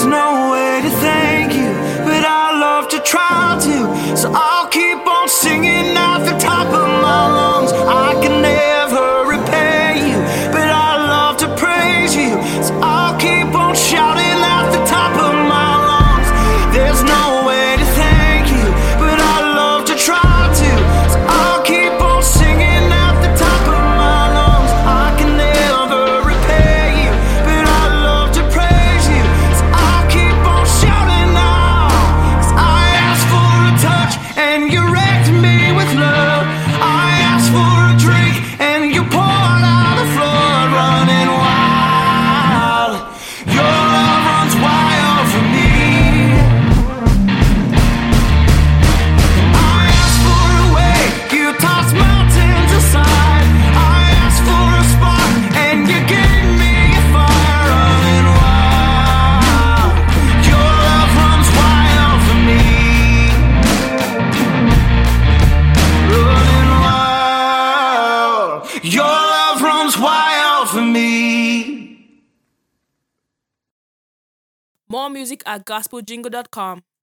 no way to thank you, but I love to try to. So I'll keep on singing at the top of my lungs. I can never repay you, but I love to praise you. So I'll keep on shouting at the top of my lungs. There's no way to thank you, but I love to try to. So I'll keep on singing at the top of my lungs. I can never repay you, but I love to praise you. So I'll keep on shouting now. 'Cause I asked for a touch and you wrecked me with love. I asked for a drink and you poured out a flood, running wild. Your love runs wild for me. I asked for a way, you tossed mountains aside. I asked for a spark and you gave me a fire, running wild. Your love runs wild for me. Running wild. Your love runs wild for me. More music at gospeljingle.com.